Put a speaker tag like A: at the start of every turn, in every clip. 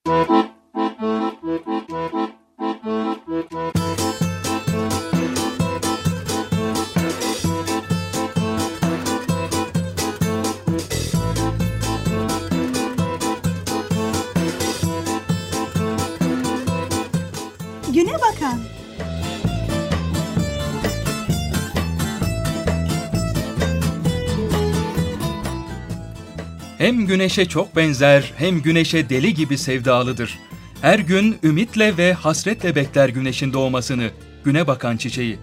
A: Güne bakan.
B: Hem güneşe çok benzer, hem güneşe deli gibi sevdalıdır. Her gün ümitle ve hasretle bekler güneşin doğmasını, güne bakan çiçeği.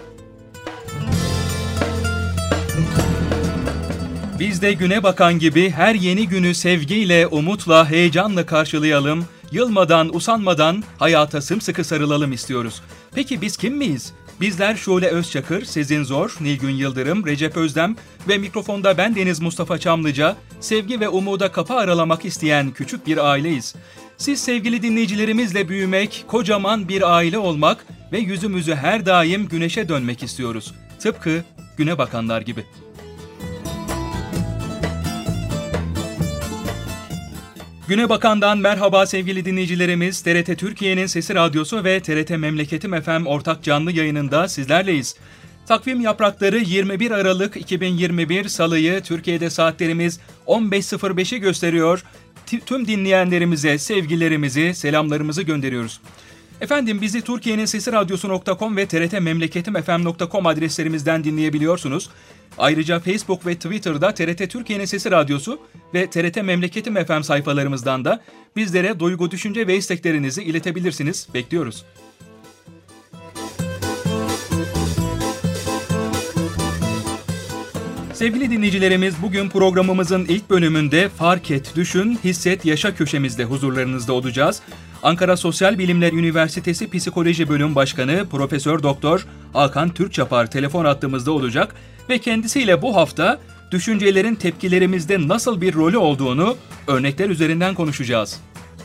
B: Biz de güne bakan gibi her yeni günü sevgiyle, umutla, heyecanla karşılayalım, yılmadan, usanmadan hayata sımsıkı sarılalım istiyoruz. Peki biz kim miyiz? Bizler Şule Özçakır, Sezin Zor, Nilgün Yıldırım, Recep Özdem ve mikrofonda ben Deniz Mustafa Çamlıca, sevgi ve umuda kapı aralamak isteyen küçük bir aileyiz. Siz sevgili dinleyicilerimizle büyümek, kocaman bir aile olmak ve yüzümüzü her daim güneşe dönmek istiyoruz. Tıpkı güne bakanlar gibi. Güne Bakan'dan merhaba sevgili dinleyicilerimiz. TRT Türkiye'nin Sesi Radyosu ve TRT Memleketim FM ortak canlı yayınında sizlerleyiz. Takvim yaprakları 21 Aralık 2021 Salı'yı Türkiye'de saatlerimiz 15.05'i gösteriyor. Tüm dinleyenlerimize sevgilerimizi, selamlarımızı gönderiyoruz. Efendim bizi Türkiye'nin Sesi Radyosu.com ve trtmemleketimfm.com adreslerimizden dinleyebiliyorsunuz. Ayrıca Facebook ve Twitter'da TRT Türkiye'nin Sesi Radyosu ve TRT Memleketim FM sayfalarımızdan da bizlere duygu, düşünce ve isteklerinizi iletebilirsiniz. Bekliyoruz. Sevgili dinleyicilerimiz, bugün programımızın ilk bölümünde Fark Et, Düşün, Hisset, Yaşa köşemizde huzurlarınızda olacağız. Ankara Sosyal Bilimler Üniversitesi Psikoloji Bölüm Başkanı Profesör Doktor Hakan Türkçapar telefon hattımızda olacak ve kendisiyle bu hafta düşüncelerin tepkilerimizde nasıl bir rolü olduğunu örnekler üzerinden konuşacağız.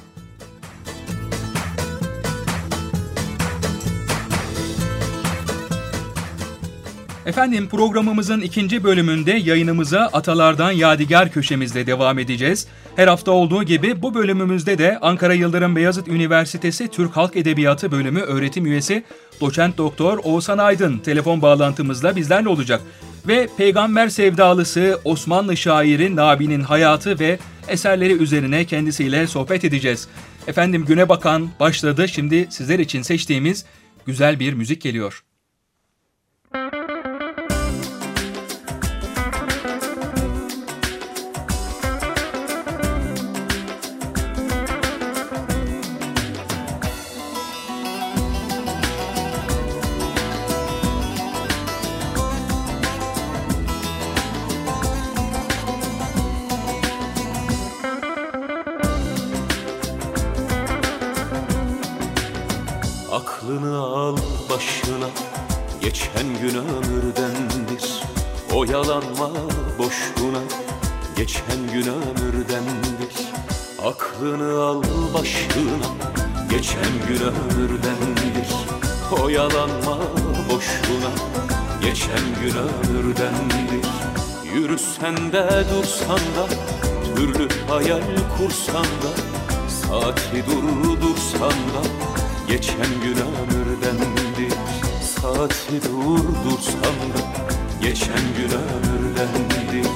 B: Efendim programımızın ikinci bölümünde yayınımıza Atalardan Yadigar köşemizle devam edeceğiz. Her hafta olduğu gibi bu bölümümüzde de Ankara Yıldırım Beyazıt Üniversitesi Türk Halk Edebiyatı Bölümü öğretim üyesi Doçent Doktor Oğuzhan Aydın telefon bağlantımızla bizlerle olacak. Ve peygamber sevdalısı Osmanlı şairi Nabi'nin hayatı ve eserleri üzerine kendisiyle sohbet edeceğiz. Efendim Güne Bakan başladı. Şimdi sizler için seçtiğimiz güzel bir müzik geliyor.
C: Aklını al başına, geçen gün ömürdendir. Oyalanma boşluğuna, geçen gün ömürdendir. Aklını al başına, geçen gün ömürdendir. Oyalanma boşluğuna, geçen gün ömürdendir. Yürüsen de dursan da, türlü hayal kursan da, saati durdursan da, geçen gün ömürdendir. Saati durdursan da geçen gün ömürdendir.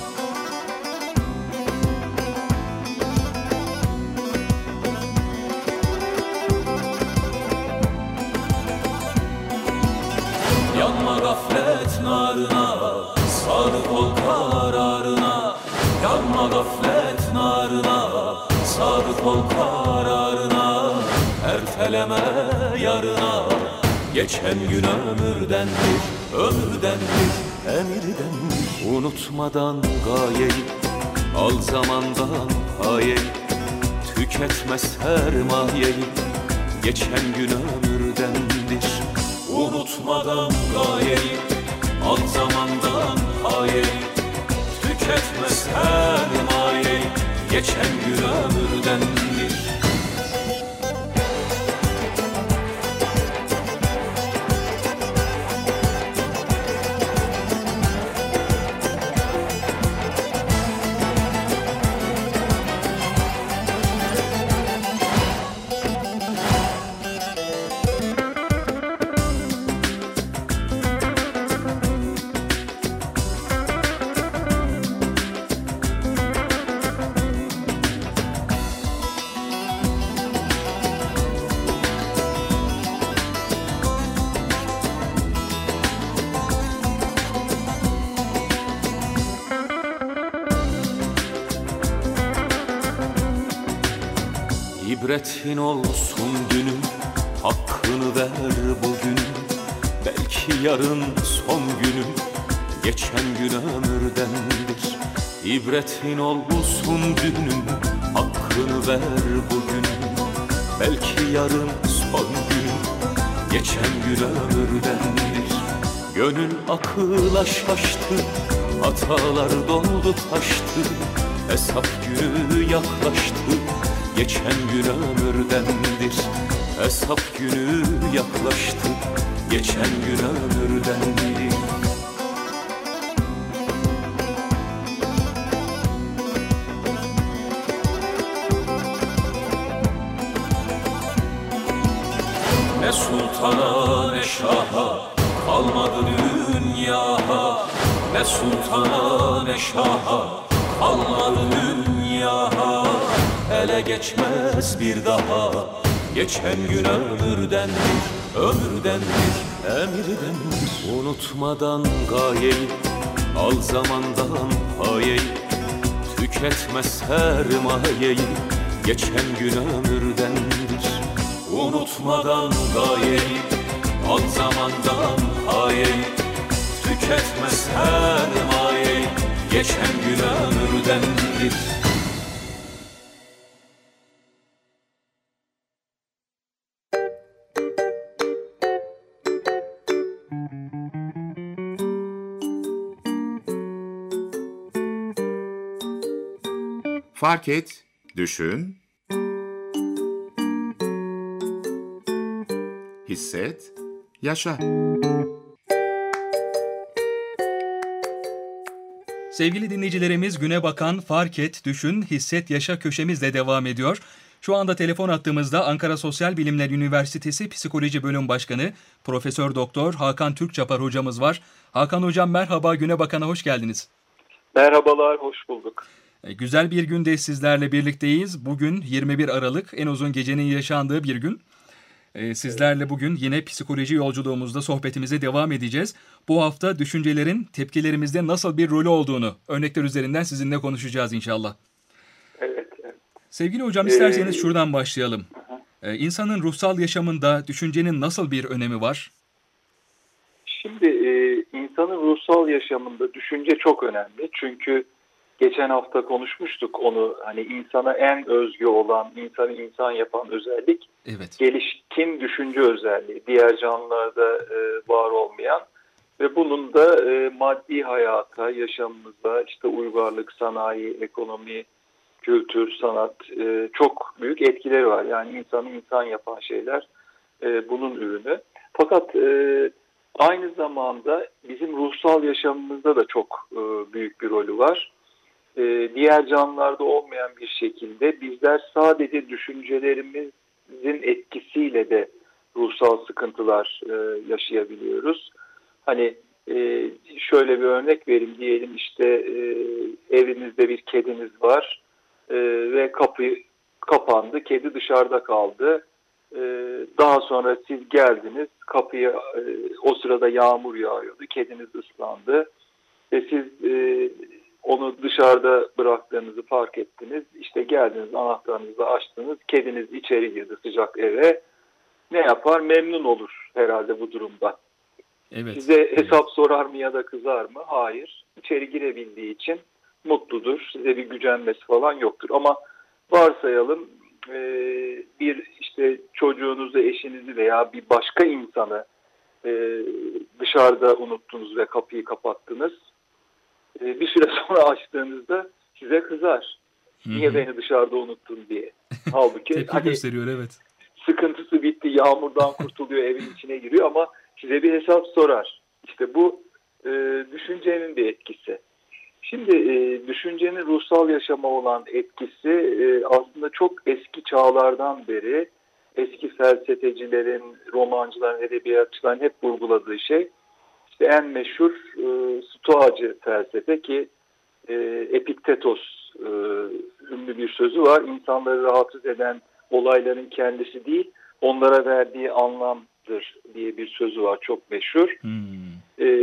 C: Yanma gaflet narına, sadık ol kararına. Yanma gaflet narına, sadık ol kararına. Erteleme yarına, geçen gün ömürdendir. Ömürdendir, emirdendir. Unutmadan gayeyi, al zamandan payeyi. Tüketme sermayeyi, geçen gün ömürdendir. Unutmadan gayeyi, al zamandan payeyi. Tüketme sermayeyi, geçen gün ömürdendir. İbretin olsun dünün, hakkını ver bugün. Belki yarın son günün, geçen gün ömürdendir. İbretin olsun dünün, hakkını ver bugün. Belki yarın son günün, geçen gün ömürdendir. Gönül akıla şaştı, hatalar doldu taştı. Hesap günü yaklaştı, geçen gün ömürdendir. Hesap günü yaklaştı, geçen gün ömürdendir. Ne sultana ne şaha kalmadı dünyaha. Ne sultana ne şaha kalmadı dünyaha. Ele geçmez bir daha, geçen gün ömürdendir. Ömürdendir, emirdendir. Unutmadan gayeyi, al zamandan payeyi. Tüketme sermayeyi, geçen gün ömürdendir. Unutmadan gayeyi, al zamandan payeyi. Tüketme sermayeyi, geçen gün ömürdendir.
D: Fark et, düşün, hisset, yaşa.
B: Sevgili dinleyicilerimiz, Güne Bakan Fark Et, Düşün, Hisset, Yaşa köşemizle devam ediyor. Şu anda telefon attığımızda Ankara Sosyal Bilimler Üniversitesi Psikoloji Bölüm Başkanı Profesör Doktor Hakan Türkçapar hocamız var. Hakan hocam merhaba, Güne Bakan'a hoş geldiniz.
E: Merhabalar, hoş bulduk.
B: Güzel bir günde sizlerle birlikteyiz. Bugün 21 Aralık, en uzun gecenin yaşandığı bir gün. Sizlerle bugün yine psikoloji yolculuğumuzda sohbetimize devam edeceğiz. Bu hafta düşüncelerin tepkilerimizde nasıl bir rolü olduğunu örnekler üzerinden sizinle konuşacağız inşallah.
E: Evet.
B: Sevgili hocam, isterseniz şuradan başlayalım. İnsanın ruhsal yaşamında düşüncenin nasıl bir önemi var?
E: Şimdi insanın ruhsal yaşamında düşünce çok önemli. Çünkü geçen hafta konuşmuştuk onu, hani insana en özgü olan, insanı insan yapan özellik,
B: Evet.
E: gelişkin düşünce özelliği, diğer canlılarda var olmayan ve bunun da maddi hayata, yaşamımıza, işte uygarlık, sanayi, ekonomi, kültür, sanat çok büyük etkileri var. Yani insanı insan yapan şeyler bunun ürünü. Fakat aynı zamanda bizim ruhsal yaşamımızda da çok büyük bir rolü var. Diğer canlılarda olmayan bir şekilde bizler sadece düşüncelerimizin etkisiyle de ruhsal sıkıntılar yaşayabiliyoruz. Hani şöyle bir örnek vereyim, diyelim işte evinizde bir kediniz var ve kapı kapandı, kedi dışarıda kaldı. Daha sonra siz geldiniz, kapıyı o sırada yağmur yağıyordu, kediniz ıslandı ve siz onu dışarıda bıraktığınızı fark ettiniz. İşte geldiniz, anahtarınızı açtınız, kediniz içeri girdi sıcak eve. Ne yapar? Memnun olur herhalde bu durumda.
B: Evet.
E: Size hesap sorar mı ya da kızar mı? Hayır. İçeri girebildiği için mutludur. Size bir gücenmesi falan yoktur. Ama varsayalım bir işte çocuğunuzu, eşinizi veya bir başka insanı dışarıda unuttunuz ve kapıyı kapattınız. Bir süre sonra açtığınızda size kızar. Niye beni dışarıda unuttun diye. Halbuki
B: Tepki gösteriyor, evet.
E: sıkıntısı bitti, yağmurdan kurtuluyor, evin içine giriyor ama size bir hesap sorar. İşte bu düşüncenin bir etkisi. Şimdi düşüncenin ruhsal yaşama olan etkisi aslında çok eski çağlardan beri eski felsefecilerin, romancıların, edebiyatçıların hep vurguladığı şey. İşte en meşhur Stoacı felsefe ki Epiktetos ünlü bir sözü var. İnsanları rahatsız eden olayların kendisi değil, onlara verdiği anlamdır diye bir sözü var. Çok meşhur.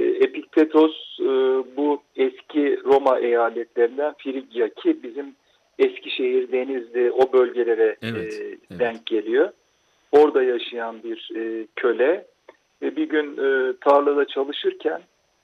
E: Epiktetos bu eski Roma eyaletlerinden Frigya ki bizim Eskişehir, Denizli o bölgelere
B: Evet, evet.
E: denk geliyor. Orada yaşayan bir köle ve bir gün tarlada çalışırken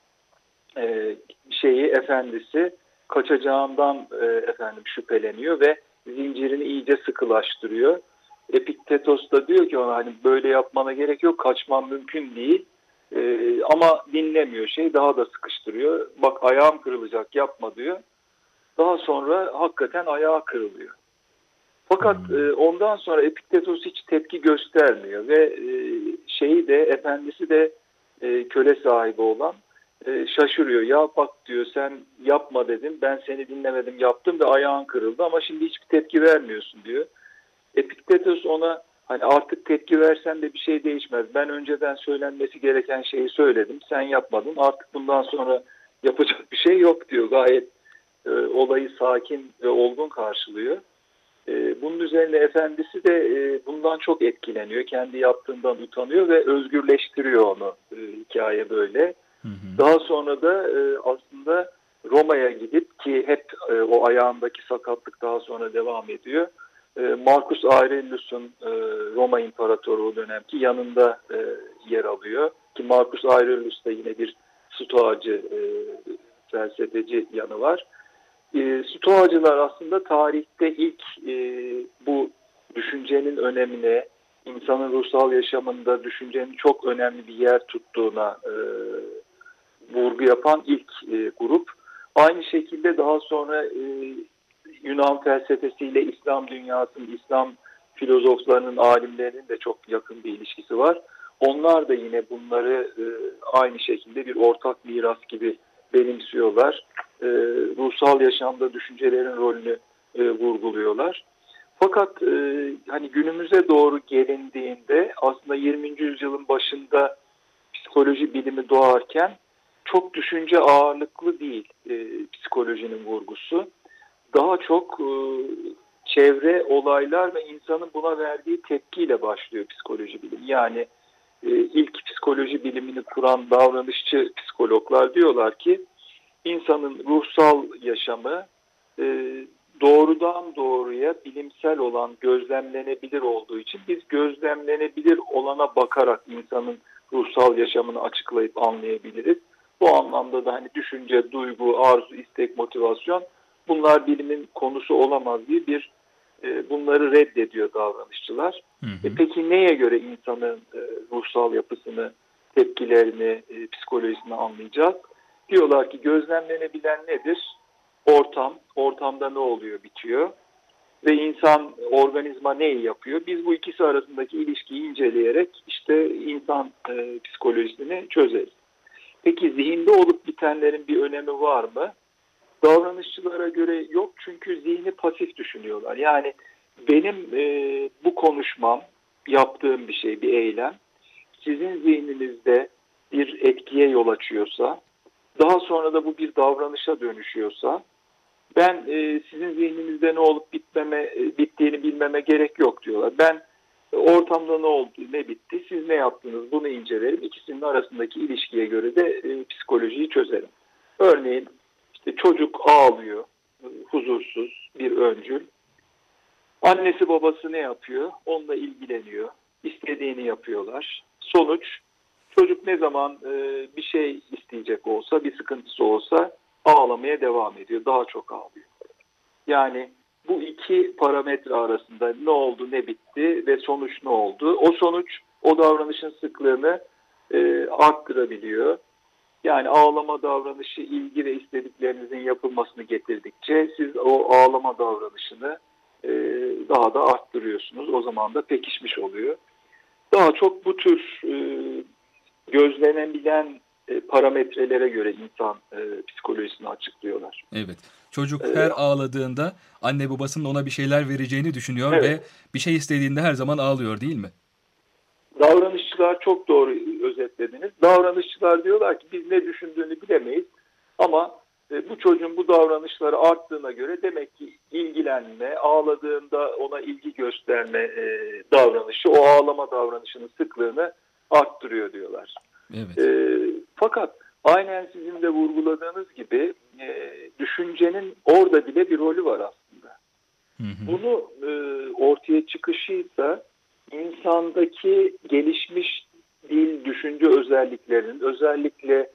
E: efendisi kaçacağından şüpheleniyor ve zincirini iyice sıkılaştırıyor. Epiktetos da diyor ki ona hani böyle yapmana gerek yok, kaçman mümkün değil. Ama dinlemiyor, daha da sıkıştırıyor. Bak ayağım kırılacak, yapma diyor. Daha sonra hakikaten ayağı kırılıyor. Fakat ondan sonra Epiktetos hiç tepki göstermiyor ve efendisi de köle sahibi olan şaşırıyor. Ya bak diyor, sen yapma dedim, ben seni dinlemedim, yaptım ve ayağın kırıldı ama şimdi hiçbir tepki vermiyorsun diyor. Epiktetos ona hani artık tepki versen de bir şey değişmez. Ben önceden söylenmesi gereken şeyi söyledim, sen yapmadın, artık bundan sonra yapacak bir şey yok diyor. Gayet olayı sakin ve olgun karşılıyor. Bunun üzerine efendisi de bundan çok etkileniyor. Kendi yaptığından utanıyor ve özgürleştiriyor onu. Hikaye böyle.
B: Hı hı.
E: Daha sonra da aslında Roma'ya gidip ki hep o ayağındaki sakatlık daha sonra devam ediyor. Marcus Aurelius'un Roma İmparatoru o dönemki yanında yer alıyor. Ki Marcus Aurelius da yine bir stoacı, felsefeci yanı var. Stoacılar aslında tarihte ilk bu düşüncenin önemine, insanın ruhsal yaşamında düşüncenin çok önemli bir yer tuttuğuna vurgu yapan ilk grup. Aynı şekilde daha sonra Yunan felsefesiyle İslam dünyasının, İslam filozoflarının, alimlerinin de çok yakın bir ilişkisi var. Onlar da yine bunları aynı şekilde bir ortak miras gibi benimsiyorlar. Ruhsal yaşamda düşüncelerin rolünü vurguluyorlar. Fakat hani günümüze doğru gelindiğinde aslında 20. yüzyılın başında psikoloji bilimi doğarken çok düşünce ağırlıklı değil psikolojinin vurgusu. Daha çok çevre, olaylar ve insanın buna verdiği tepkiyle başlıyor psikoloji bilimi. Yani ilk psikoloji bilimini kuran davranışçı psikologlar diyorlar ki insanın ruhsal yaşamı doğrudan doğruya bilimsel olan, gözlemlenebilir olduğu için biz gözlemlenebilir olana bakarak insanın ruhsal yaşamını açıklayıp anlayabiliriz. Bu anlamda da hani düşünce, duygu, arzu, istek, motivasyon bunlar bilimin konusu olamaz diye bunları reddediyor davranışçılar.
B: Hı hı.
E: Peki neye göre insanın ruhsal yapısını, tepkilerini, psikolojisini anlayacağız? Diyorlar ki gözlemlenebilen nedir? Ortam, ortamda ne oluyor, bitiyor ve insan, organizma neyi yapıyor? Biz bu ikisi arasındaki ilişkiyi inceleyerek işte insan psikolojisini çözeriz. Peki zihinde olup bitenlerin bir önemi var mı? Davranışçılara göre yok, çünkü zihni pasif düşünüyorlar. Yani benim bu konuşmam, yaptığım bir şey, bir eylem sizin zihninizde bir etkiye yol açıyorsa, daha sonra da bu bir davranışa dönüşüyorsa, ben sizin zihninizde ne olup bittiğini bilmeme gerek yok diyorlar. Ben ortamda ne oldu, ne bitti, siz ne yaptınız bunu incelerim. İkisinin arasındaki ilişkiye göre de psikolojiyi çözerim. Örneğin işte çocuk ağlıyor, huzursuz, bir öncül. Annesi babası ne yapıyor? Onunla ilgileniyor. İstediğini yapıyorlar. Sonuç, çocuk ne zaman bir şey isteyecek olsa, bir sıkıntısı olsa ağlamaya devam ediyor. Daha çok ağlıyor. Yani bu iki parametre arasında ne oldu, ne bitti ve sonuç ne oldu? O sonuç o davranışın sıklığını arttırabiliyor. Yani ağlama davranışı ilgi ve istediklerinizin yapılmasını getirdikçe siz o ağlama davranışını daha da arttırıyorsunuz. O zaman da pekişmiş oluyor. Daha çok bu tür gözlenebilen parametrelere göre insan psikolojisini açıklıyorlar.
B: Evet. Çocuk her ağladığında anne babasının ona bir şeyler vereceğini düşünüyor ve bir şey istediğinde her zaman ağlıyor, değil mi?
E: Davranışçılar çok doğru özetlediniz. Davranışçılar diyorlar ki biz ne düşündüğünü bilemeyiz ama bu çocuğun bu davranışları arttığına göre demek ki ilgilenme, ağladığında ona ilgi gösterme davranışı o ağlama davranışının sıklığını arttırıyor diyorlar.
B: Evet.
E: Fakat aynen sizin de vurguladığınız gibi düşüncenin orada bile bir rolü var aslında. Bunu ortaya çıkışıysa insandaki gelişmiş dil, düşünce özelliklerinin özellikle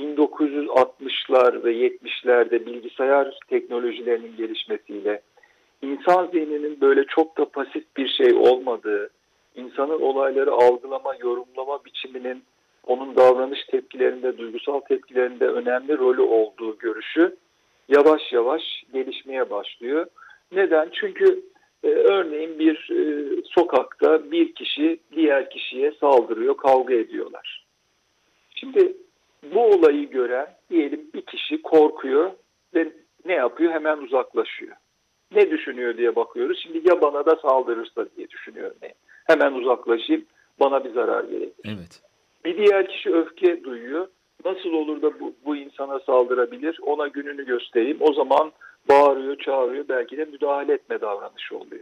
E: 1960'lar ve 70'lerde bilgisayar teknolojilerinin gelişmesiyle insan zihninin böyle çok da pasif bir şey olmadığı, insanın olayları algılama, yorumlama biçiminin onun davranış tepkilerinde, duygusal tepkilerinde önemli rolü olduğu görüşü yavaş yavaş gelişmeye başlıyor. Neden? Çünkü örneğin bir sokakta bir kişi diğer kişiye saldırıyor, kavga ediyorlar. Şimdi bu olayı gören diyelim bir kişi korkuyor ve ne yapıyor? Hemen uzaklaşıyor. Ne düşünüyor diye bakıyoruz. Şimdi ya bana da saldırırsa diye düşünüyor. Hemen uzaklaşayım, bana bir zarar gelir.
B: Evet.
E: Bir diğer kişi öfke duyuyor. Nasıl olur da bu insana saldırabilir? Ona gününü göstereyim. O zaman bağırıyor, çağırıyor. Belki de müdahale etme davranışı oluyor.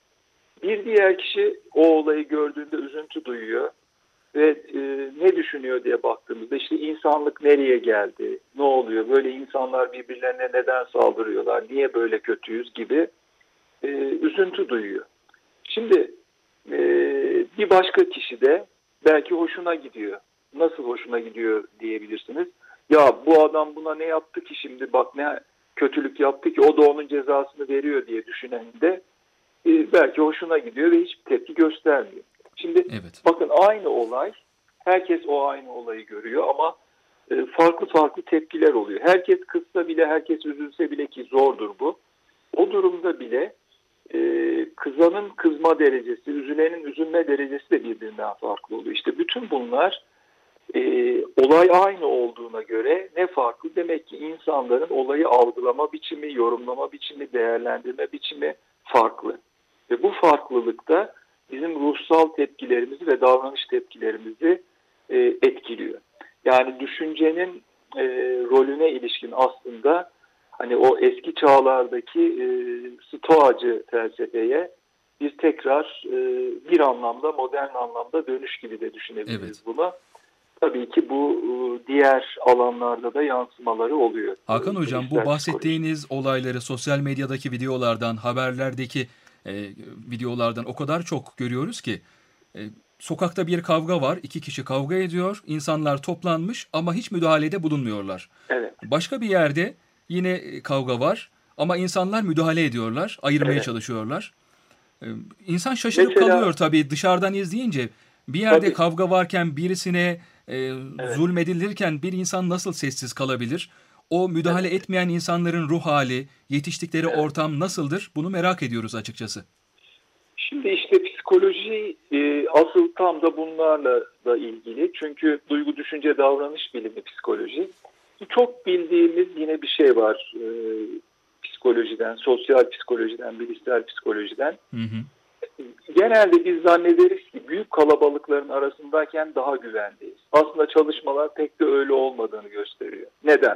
E: Bir diğer kişi o olayı gördüğünde üzüntü duyuyor. Ve ne düşünüyor diye baktığımızda işte insanlık nereye geldi? Ne oluyor? Böyle insanlar birbirlerine neden saldırıyorlar? Niye böyle kötüyüz gibi üzüntü duyuyor. Şimdi bir başka kişi de belki hoşuna gidiyor. Nasıl hoşuna gidiyor diyebilirsiniz. Ya bu adam buna ne yaptı ki şimdi, bak ne kötülük yaptı ki o da onun cezasını veriyor diye düşünen de belki hoşuna gidiyor ve hiçbir tepki göstermiyor. Şimdi bakın aynı olay, herkes o aynı olayı görüyor ama farklı farklı tepkiler oluyor. Herkes kızsa bile, herkes üzülse bile, ki zordur bu. O durumda bile kızanın kızma derecesi, üzülenin üzülme derecesi de birbirinden farklı oluyor. İşte bütün bunlar olay aynı olduğuna göre ne farklı? Demek ki insanların olayı algılama biçimi, yorumlama biçimi, değerlendirme biçimi farklı. Ve bu farklılıkta bizim ruhsal tepkilerimizi ve davranış tepkilerimizi etkiliyor. Yani düşüncenin rolüne ilişkin aslında hani o eski çağlardaki stoacı felsefeye bir tekrar bir anlamda, modern anlamda dönüş gibi de düşünebiliriz bunu. Tabii ki bu diğer alanlarda da yansımaları oluyor.
B: Hakan Hocam, bu bahsettiğiniz olayları sosyal medyadaki videolardan, haberlerdeki videolardan o kadar çok görüyoruz ki sokakta bir kavga var, iki kişi kavga ediyor, insanlar toplanmış ama hiç müdahalede bulunmuyorlar.
E: Evet.
B: Başka bir yerde yine kavga var ama insanlar müdahale ediyorlar, ayırmaya çalışıyorlar. İnsan şaşırıp kalıyor tabii dışarıdan izleyince. Bir yerde kavga varken birisine zulmedilirken bir insan nasıl sessiz kalabilir? O müdahale etmeyen insanların ruh hali, yetiştikleri ortam nasıldır? Bunu merak ediyoruz açıkçası.
E: Şimdi işte psikoloji asıl tam da bunlarla da ilgili. Çünkü duygu, düşünce, davranış bilimi psikoloji. Çok bildiğimiz yine bir şey var psikolojiden, sosyal psikolojiden, bilişsel psikolojiden. Genelde biz zannederiz ki büyük kalabalıkların arasındayken daha güvendeyiz. Aslında çalışmalar pek de öyle olmadığını gösteriyor. Neden?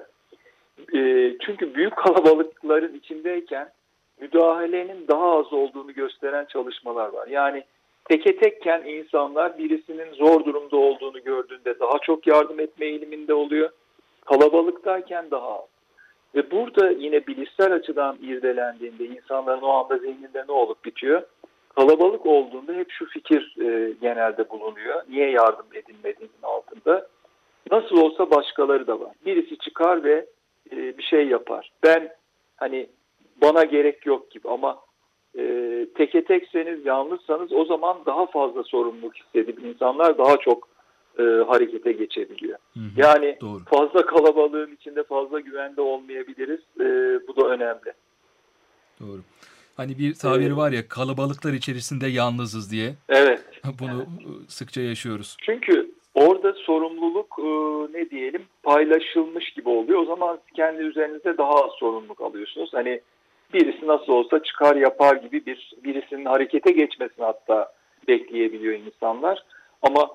E: Çünkü büyük kalabalıkların içindeyken müdahalenin daha az olduğunu gösteren çalışmalar var. Yani teke tekken insanlar birisinin zor durumda olduğunu gördüğünde daha çok yardım etme eğiliminde oluyor. Kalabalıktayken daha az. Ve burada yine bilişsel açıdan irdelendiğinde insanların o anda zihninde ne olup bitiyor? Kalabalık olduğunda hep şu fikir genelde bulunuyor. Niye yardım edilmediğinin altında. Nasıl olsa başkaları da var. Birisi çıkar ve bir şey yapar. Ben hani bana gerek yok gibi ama teke tekseniz, yalnızsanız o zaman daha fazla sorumluluk hissedip insanlar daha çok harekete geçebiliyor. Yani fazla kalabalığın içinde fazla güvende olmayabiliriz. Bu da önemli.
B: Doğru. Hani bir tabiri var ya, kalabalıklar içerisinde yalnızız diye.
E: Evet.
B: Bunu sıkça yaşıyoruz.
E: Çünkü orada sorumluluk ne diyelim paylaşılmış gibi oluyor. O zaman kendi üzerinize daha az sorumluluk alıyorsunuz. Hani birisi nasıl olsa çıkar yapar gibi birisinin harekete geçmesini hatta bekleyebiliyor insanlar. Ama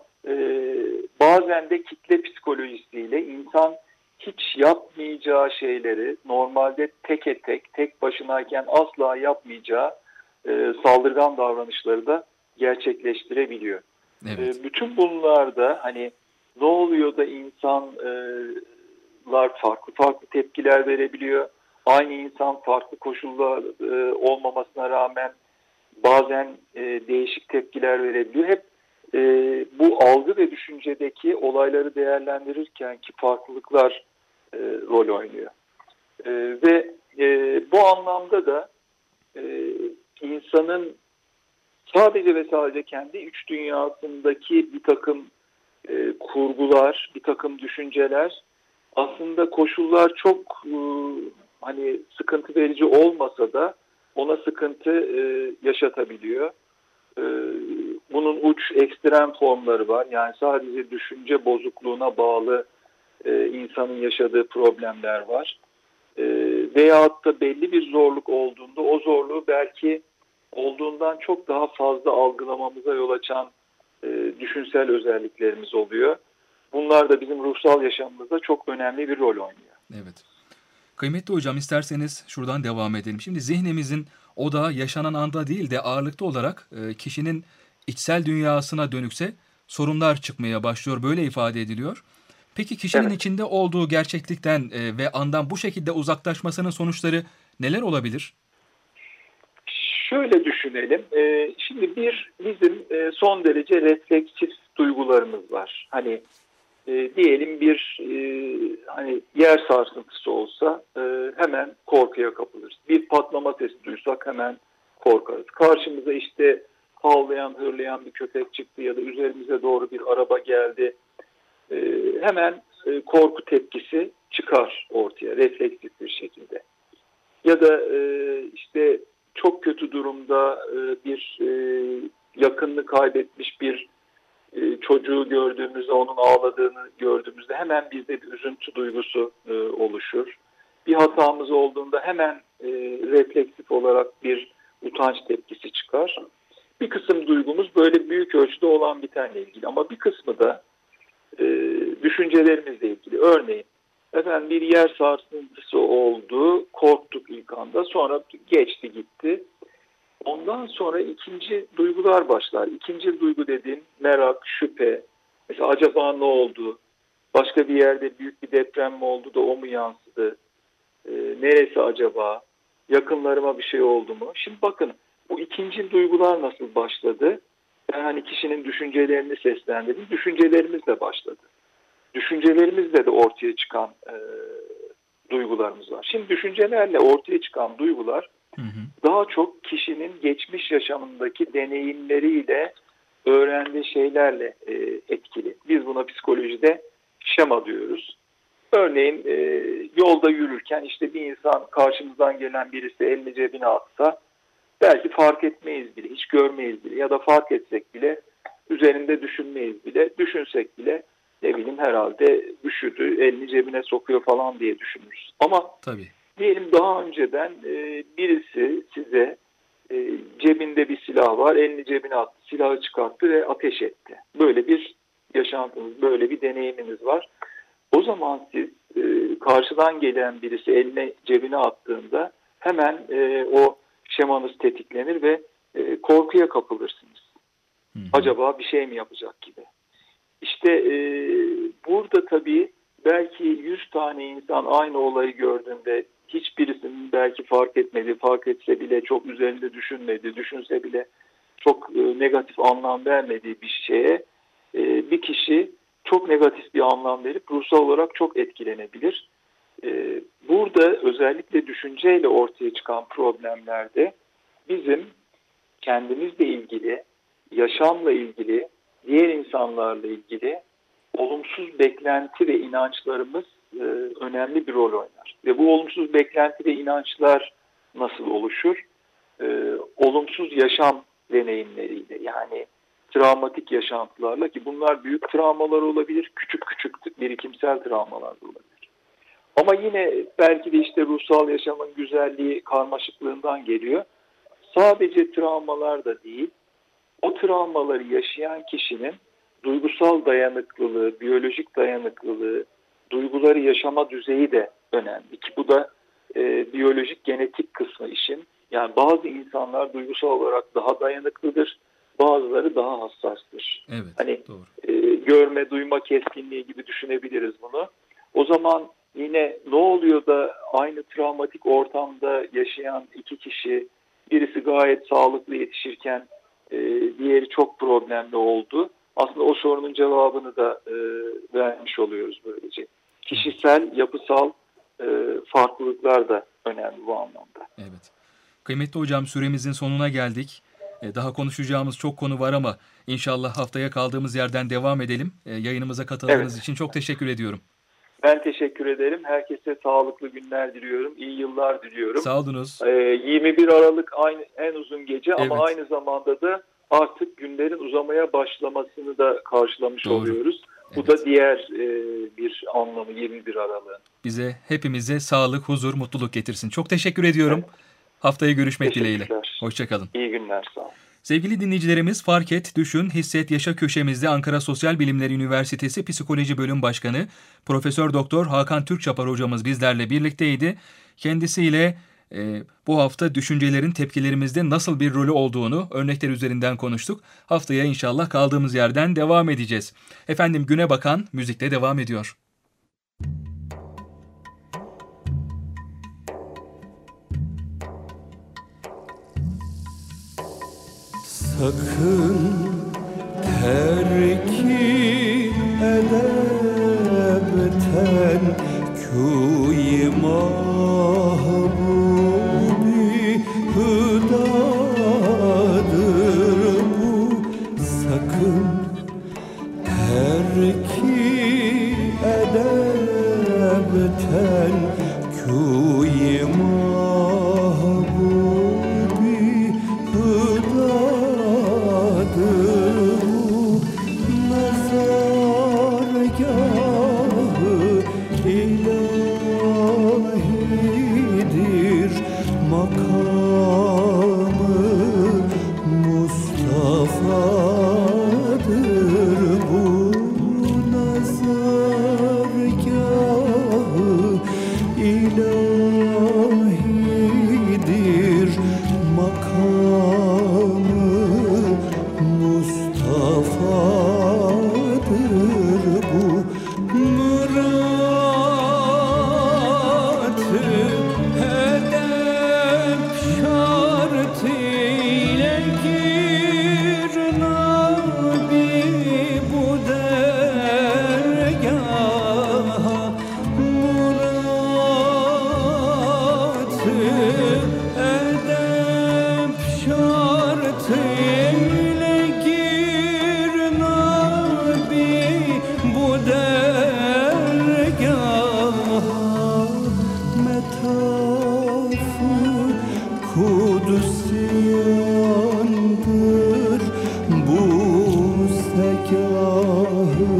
E: bazen de kitle psikolojisiyle insan hiç yapmayacağı şeyleri normalde tek başınayken asla yapmayacağı saldırgan davranışları da gerçekleştirebiliyor.
B: Evet.
E: Bütün bunlarda hani ne oluyor da insanlar farklı farklı tepkiler verebiliyor. aynı insan farklı koşullar olmamasına rağmen bazen değişik tepkiler verebiliyor. Hep bu algı ve düşüncedeki olayları değerlendirirken ki farklılıklar rol oynuyor. Ve bu anlamda da insanın sadece ve sadece kendi iç dünyasındaki bir takım kurgular, bir takım düşünceler, aslında koşullar çok hani sıkıntı verici olmasa da ona sıkıntı yaşatabiliyor. Bunun uç ekstrem formları var. Yani sadece düşünce bozukluğuna bağlı insanın yaşadığı problemler var. Veyahut da belli bir zorluk olduğunda o zorluğu belki olduğundan çok daha fazla algılamamıza yol açan düşünsel özelliklerimiz oluyor. Bunlar da bizim ruhsal yaşamımızda çok önemli bir rol oynuyor.
B: Evet. Kıymetli hocam, isterseniz şuradan devam edelim. Şimdi zihnimizin odağı yaşanan anda değil de ağırlıklı olarak kişinin içsel dünyasına dönükse sorunlar çıkmaya başlıyor. Böyle ifade ediliyor. Peki kişinin
E: Evet.
B: içinde olduğu gerçeklikten ve andan bu şekilde uzaklaşmasının sonuçları neler olabilir?
E: Şöyle düşünelim. Şimdi bizim son derece refleksif duygularımız var. Hani diyelim bir hani yer sarsıntısı olsa hemen korkuya kapılırız. Bir patlama sesi duysak hemen korkarız. Karşımıza işte havlayan, hırlayan bir köpek çıktı ya da üzerimize doğru bir araba geldi. Hemen korku tepkisi çıkar ortaya refleksif bir şekilde. Ya da işte çok kötü durumda bir yakınını kaybetmiş bir çocuğu gördüğümüzde, onun ağladığını gördüğümüzde hemen bizde bir üzüntü duygusu oluşur. Bir hatamız olduğunda hemen refleksif olarak bir utanç tepkisi çıkar. Bir kısım duygumuz böyle büyük ölçüde olan bitenle ilgili ama bir kısmı da düşüncelerimizle ilgili. Örneğin efendim bir yer sarsıntısı oldu, korktuk ilk anda, sonra geçti gitti. Ondan sonra ikinci duygular başlar. İkinci duygu dediğim merak, şüphe. Mesela acaba ne oldu? Başka bir yerde büyük bir deprem mi oldu da o mu yansıdı? Neresi acaba? Yakınlarıma bir şey oldu mu? Şimdi bakın bu ikinci duygular nasıl başladı? Ben hani kişinin düşüncelerini seslendirdim. Düşüncelerimizle başladı. Düşüncelerimizle de ortaya çıkan duygularımız var. Şimdi düşüncelerle ortaya çıkan duygular daha çok kişinin geçmiş yaşamındaki deneyimleriyle öğrendiği şeylerle etkili. Biz buna psikolojide şema diyoruz. Örneğin yolda yürürken işte bir insan karşımızdan gelen birisi elini cebine atsa belki fark etmeyiz bile, hiç görmeyiz bile ya da fark etsek bile üzerinde düşünmeyiz bile, düşünsek bile ne bileyim herhalde üşüdü, elini cebine sokuyor falan diye düşünürüz. Ama
B: Tabii.
E: diyelim daha önceden birisi size cebinde bir silah var, elini cebine attı, silahı çıkarttı ve ateş etti. Böyle bir yaşantınız, böyle bir deneyiminiz var. O zaman siz karşıdan gelen birisi eline cebine attığında hemen o şemanız tetiklenir ve korkuya kapılırsınız. Acaba bir şey mi yapacak gibi. İşte burada tabii belki 100 tane insan aynı olayı gördüğünde hiçbirisinin belki fark etmedi, fark etse bile çok üzerinde düşünmedi, düşünse bile çok negatif anlam vermediği bir şeye bir kişi çok negatif bir anlam verip ruhsal olarak çok etkilenebilir. Burada özellikle düşünceyle ortaya çıkan problemlerde bizim kendimizle ilgili, yaşamla ilgili, diğer insanlarla ilgili olumsuz beklenti ve inançlarımız önemli bir rol oynar. Ve bu olumsuz beklenti ve inançlar nasıl oluşur? Olumsuz yaşam deneyimleriyle, yani travmatik yaşantılarla, ki bunlar büyük travmalar olabilir, küçük küçük birikimsel travmalar da olabilir. Ama yine belki de işte ruhsal yaşamın güzelliği karmaşıklığından geliyor. Sadece travmalar da değil, o travmaları yaşayan kişinin duygusal dayanıklılığı, biyolojik dayanıklılığı, duyguları yaşama düzeyi de önemli. Ki bu da biyolojik genetik kısmı işin. Yani bazı insanlar duygusal olarak daha dayanıklıdır, bazıları daha hassastır.
B: Evet,
E: hani
B: doğru.
E: Görme, duyma keskinliği gibi düşünebiliriz bunu. O zaman Yine ne oluyor da aynı travmatik ortamda yaşayan iki kişi, birisi gayet sağlıklı yetişirken diğeri çok problemli oldu. Aslında o sorunun cevabını da vermiş oluyoruz böylece. Kişisel, yapısal farklılıklar da önemli bu anlamda.
B: Evet. Kıymetli hocam, süremizin sonuna geldik. Daha konuşacağımız çok konu var ama inşallah haftaya kaldığımız yerden devam edelim. Yayınımıza katıldığınız için çok teşekkür ediyorum.
E: Ben teşekkür ederim. Herkese sağlıklı günler diliyorum. İyi yıllar diliyorum.
B: Sağ olunuz.
E: 21 Aralık en uzun gece
B: Evet.
E: ama aynı zamanda da artık günlerin uzamaya başlamasını da karşılamış oluyoruz. Bu da diğer bir anlamı 21 Aralık'ın.
B: Bize, hepimize sağlık, huzur, mutluluk getirsin. Çok teşekkür ediyorum. Evet. Haftaya görüşmek dileğiyle. Hoşçakalın.
E: İyi günler, sağ olun.
B: Sevgili dinleyicilerimiz, Fark Et, Düşün, Hisset, Yaşa köşemizde Ankara Sosyal Bilimler Üniversitesi Psikoloji Bölüm Başkanı Profesör Doktor Hakan Türkçapar hocamız bizlerle birlikteydi. Kendisiyle bu hafta düşüncelerin tepkilerimizde nasıl bir rolü olduğunu örnekler üzerinden konuştuk. Haftaya inşallah kaldığımız yerden devam edeceğiz. Efendim, Güne Bakan müzikle devam ediyor.
C: Sakın terki edebten kû-i mahbubi hüdadır bu. Sakın terki edebten kû-i mahbubi hüdadır bu. Nazargâh-ı ilahidir, makamı Mustafa'dır bu. Nazargâh-ı ilahidir, makamı Mustafa'dır bu. Murat-ı hedef şart ile gir Nabi bu dergaha. Murat-ı edep şart ile gir Nabi bu dergaha. Metafı Kudüs'yandır bu segahı,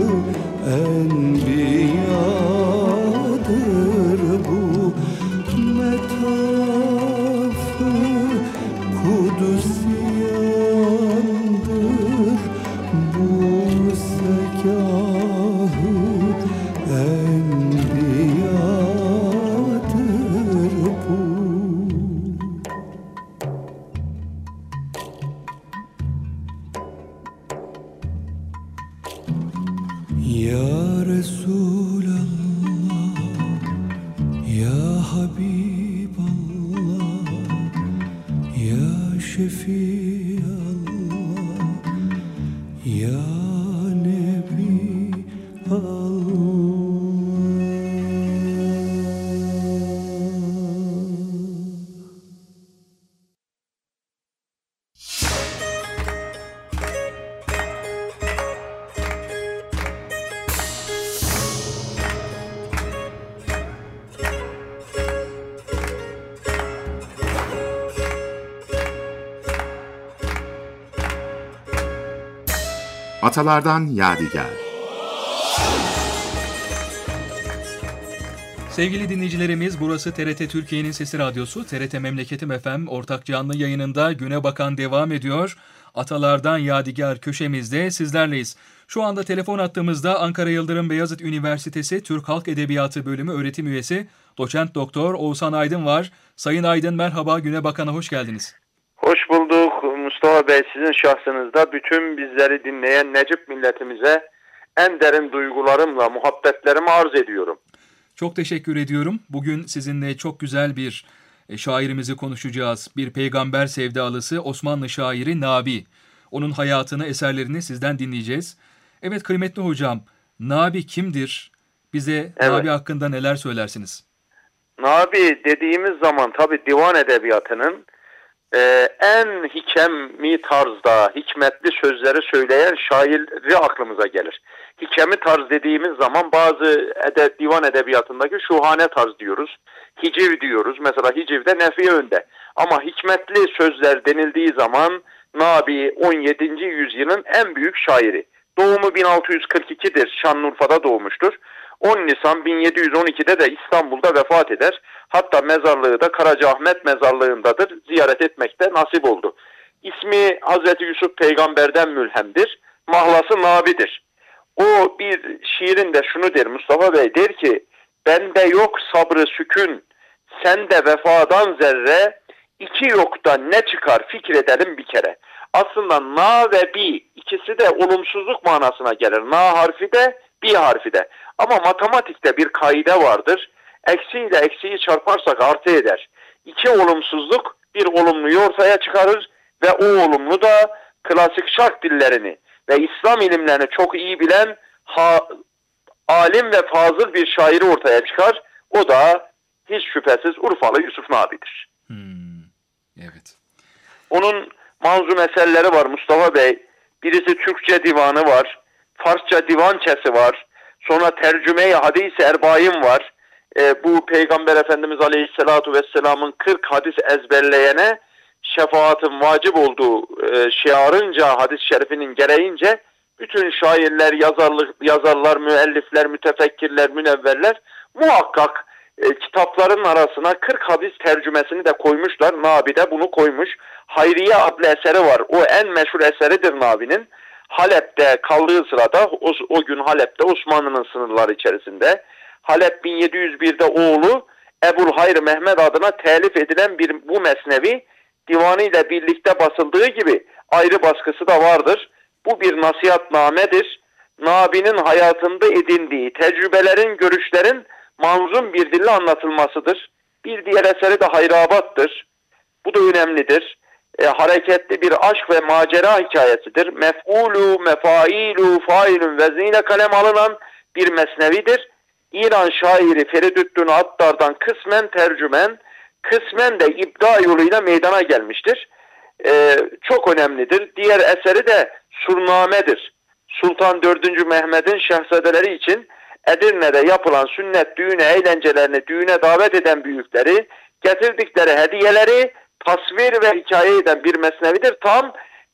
C: enbiyadır bu. Metafı Kudüs'yandır bu segahı, enbiyadır bu. Ya Resulallah, Ya Habiballah, Ya Şefiallah, Ya Nebi Allah.
D: Atalardan Yadigar.
B: Sevgili dinleyicilerimiz, burası TRT Türkiye'nin Sesi Radyosu, TRT Memleketim FM ortak canlı yayınında Güne Bakan devam ediyor. Atalardan Yadigar köşemizde sizlerleyiz. Şu anda telefon attığımızda Ankara Yıldırım Beyazıt Üniversitesi Türk Halk Edebiyatı Bölümü öğretim üyesi Doçent Doktor Oğuzhan Aydın var. Sayın Aydın, merhaba, Güne Bakan'a hoş geldiniz.
F: Hoş bulduk Mustafa Bey, sizin şahsınızda bütün bizleri dinleyen Necip milletimize en derin duygularımla muhabbetlerimi arz ediyorum.
B: Çok teşekkür ediyorum. Bugün sizinle çok güzel bir şairimizi konuşacağız. Bir peygamber sevdalısı Osmanlı şairi Nabi. Onun hayatını, eserlerini sizden dinleyeceğiz. Evet kıymetli hocam, Nabi kimdir? Bize
F: Evet.
B: Nabi hakkında neler söylersiniz?
F: Nabi dediğimiz zaman tabii divan edebiyatının en hikemi tarzda, hikmetli sözleri söyleyen şairi aklımıza gelir. Hikemi tarz dediğimiz zaman bazı divan edebiyatındaki şuhane tarz diyoruz. Hiciv diyoruz. Mesela hicivde nefi önde. Ama hikmetli sözler denildiği zaman Nabi 17. yüzyılın en büyük şairi. Doğumu 1642'dir. Şanlıurfa'da doğmuştur. 10 Nisan 1712'de de İstanbul'da vefat eder. Hatta mezarlığı da Karacaahmet mezarlığındadır. Ziyaret etmekte nasip oldu. İsmi Hazreti Yusuf peygamberden mülhemdir. Mahlası Nabi'dir. O bir şiirinde şunu der Mustafa Bey, der ki bende yok sabrı sükun, sende vefadan zerre, iki yoktan ne çıkar fikredelim bir kere. Aslında na ve bi ikisi de olumsuzluk manasına gelir. Na harfi de bi harfi de. Ama matematikte bir kaide vardır. Eksi ile eksiyi çarparsak artı eder. İki olumsuzluk bir olumluyu ortaya çıkarır ve o olumlu da klasik şark dillerini ve İslam ilimlerini çok iyi bilen alim ve fazıl bir şairi ortaya çıkar. O da hiç şüphesiz Urfalı Yusuf Nabi'dir.
B: Evet.
F: Onun manzum eserleri var Mustafa Bey. Birisi Türkçe divanı var. Farsça divançesi var. Sonra tercüme-i hadis-i erbain var. Bu Peygamber Efendimiz Aleyhisselatu Vesselam'ın 40 hadis ezberleyene şefaatin vacip olduğu şiarınca hadis-i şerifinin gereğince bütün şairler, yazarlar, müellifler, mütefekkirler, münevverler muhakkak kitapların arasına 40 hadis tercümesini de koymuşlar. Nabi de bunu koymuş. Hayriye adlı eseri var. O en meşhur eseridir Nabi'nin. Halep'te kaldığı sırada o gün Halep'te Osmanlı'nın sınırları içerisinde Halep 1701'de oğlu Ebul Hayr Mehmet adına telif edilen bu mesnevi divanı ile birlikte basıldığı gibi ayrı baskısı da vardır. Bu bir nasihatnamedir. Nabi'nin hayatında edindiği tecrübelerin, görüşlerin manzum bir dille anlatılmasıdır. Bir diğer eseri de Hayrabat'tır. Bu da önemlidir. Hareketli bir aşk ve macera hikayesidir. Mef'ulu, mefailu, failun vezniyle kalem alınan bir mesnevidir. İran şairi Feridüddin Attar'dan kısmen tercümen, kısmen de ibda yoluyla meydana gelmiştir. Çok önemlidir. Diğer eseri de Surname'dir. Sultan 4. Mehmet'in şehzadeleri için Edirne'de yapılan sünnet düğüne eğlencelerini düğüne davet eden büyükleri getirdikleri hediyeleri tasvir ve hikaye eden bir mesnevidir. Tam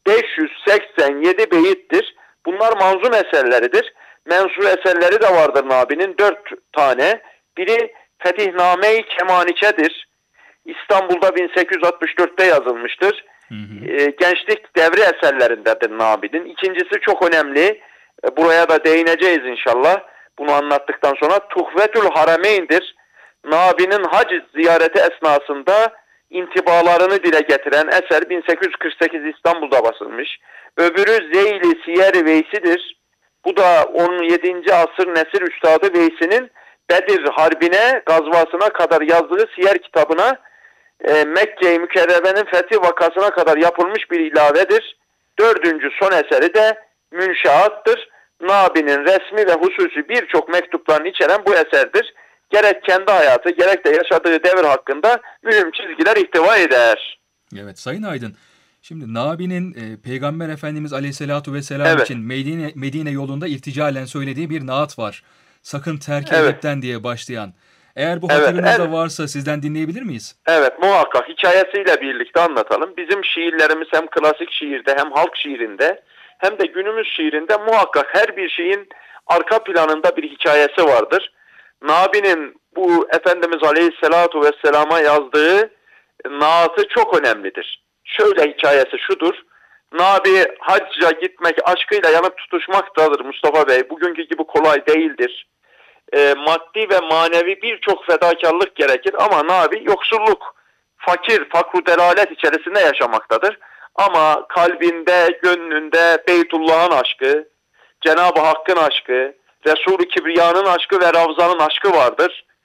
F: 587 beyittir. Bunlar manzum eserleridir. Mensur eserleri de vardır Nabi'nin 4 tane. Biri Fetihname-i Kemaniçe'dir. İstanbul'da 1864'te yazılmıştır. Gençlik devri eserlerindedir Nabi'nin. İkincisi çok önemli. Buraya da değineceğiz inşallah. Bunu anlattıktan sonra Tuhvetül Harameyn'dir. Nabi'nin hac ziyareti esnasında intibalarını dile getiren eser 1848 İstanbul'da basılmış. Öbürü Zeyl-i Siyer Veysi'dir. Bu da 17. asır Nesir Üstadı Veysi'nin Bedir Harbi'ne, gazvasına kadar yazdığı siyer kitabına Mekke-i Mükerreme'nin fethi vakasına kadar yapılmış bir ilavedir. Dördüncü son eseri de Münşaattır. Nabi'nin resmi ve hususi birçok mektuplarını içeren bu eserdir. Gerek kendi hayatı gerek de yaşadığı devir hakkında mühim çizgiler ihtiva eder.
B: Evet Sayın Aydın, şimdi Nabi'nin Peygamber Efendimiz Aleyhisselatu Vesselam için Medine yolunda irticalen söylediği bir naat var. Sakın terk edipten diye başlayan. Eğer bu hatırınızda varsa sizden dinleyebilir miyiz? Evet,
F: muhakkak hikayesiyle birlikte anlatalım. Bizim şiirlerimiz hem klasik şiirde hem halk şiirinde hem de günümüz şiirinde muhakkak her bir şeyin arka planında bir hikayesi vardır. Nabi'nin bu Efendimiz Aleyhisselatu Vesselam'a yazdığı naatı çok önemlidir. Şöyle hikayesi şudur. Nabi hacca gitmek aşkıyla yanıp tutuşmaktadır Mustafa Bey. Bugünkü gibi kolay değildir. Maddi ve manevi birçok fedakarlık gerekir ama Nabi yoksulluk, fakru delalet içerisinde yaşamaktadır. Ama kalbinde, gönlünde Beytullah'ın aşkı, Cenab-ı Hakk'ın aşkı, Resul-i Kibriya'nın aşkı ve Ravza'nın aşkı vardır.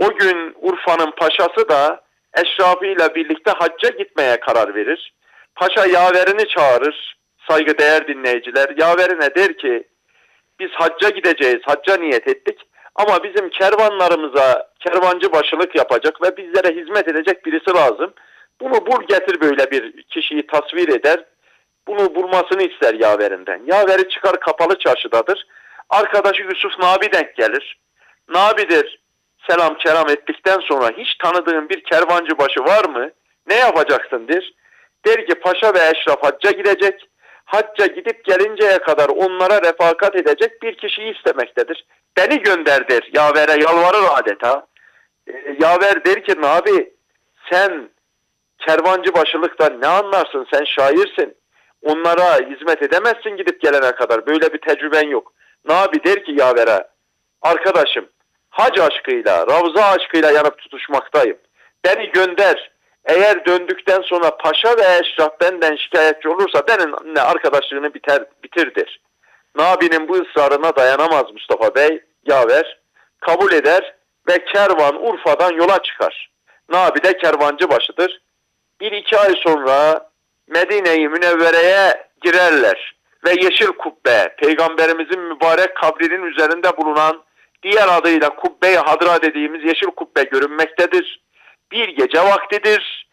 F: O gün Urfa'nın paşası da eşrafıyla birlikte hacca gitmeye karar verir. Paşa yaverini çağırır, saygıdeğer dinleyiciler. Yaverine der ki, biz hacca gideceğiz, hacca niyet ettik. Ama bizim kervanlarımıza kervancı başılık yapacak ve bizlere hizmet edecek birisi lazım. Bunu bul getir, böyle bir kişiyi tasvir eder. Bunu bulmasını ister yaverinden. Yaveri çıkar, kapalı çarşıdadır. Arkadaşı Yusuf Nabi denk gelir. Nabidir, selam keram ettikten sonra hiç tanıdığın bir kervancı başı var mı? Ne yapacaksın der. Der ki paşa ve eşraf hacca gidecek. Hacca gidip gelinceye kadar onlara refakat edecek bir kişiyi istemektedir. Beni gönder der. Yavere yalvarır adeta. Yaver der ki Nabi, sen kervancı başılıktan ne anlarsın? Sen şairsin. Onlara hizmet edemezsin gidip gelene kadar. Böyle bir tecrüben yok. Nabi der ki yavere, arkadaşım hac aşkıyla, ravza aşkıyla yanıp tutuşmaktayım. Beni gönder. Eğer döndükten sonra paşa ve eşraf benden şikayetçi olursa benimle arkadaşlığını bitirdir. Nabi'nin bu ısrarına dayanamaz Mustafa Bey. Yaver kabul eder ve kervan Urfa'dan yola çıkar. Nabi de kervancı başıdır. 1-2 ay sonra Medine-i Münevvere'ye girerler ve Yeşil Kubbe, Peygamberimizin mübarek kabrinin üzerinde bulunan diğer adıyla Kubbe-i Hadra dediğimiz Yeşil Kubbe görünmektedir. Bir gece vaktidir.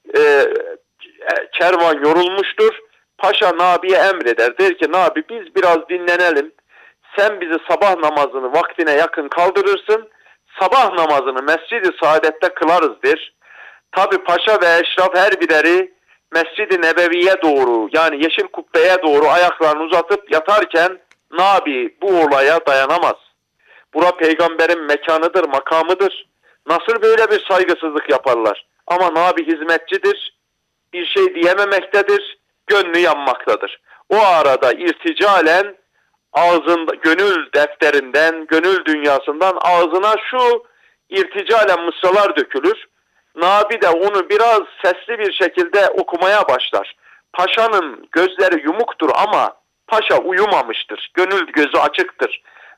F: Kervan yorulmuştur. Paşa Nabi'ye emreder. Der ki Nabi, biz biraz dinlenelim. Sen bizi sabah namazını vaktine yakın kaldırırsın. Sabah namazını Mescid-i Saadet'te kılarız der. Tabi paşa ve eşraf her birleri Mescid-i Nebevi'ye doğru, yani Yeşil Kubbe'ye doğru ayaklarını uzatıp yatarken Nabi bu olaya dayanamaz. Bura peygamberin mekanıdır, makamıdır. Nasıl böyle bir saygısızlık yaparlar? Ama Nabi hizmetçidir. Bir şey diyememektedir. Gönlü yanmaktadır. O arada irticalen ağzında, gönül defterinden, gönül dünyasından ağzına şu irticalen mısralar dökülür. Nabi de onu biraz sesli bir şekilde okumaya başlar. Paşanın gözleri yumuktur ama paşa uyumamıştır. Gönül gözü açıktır.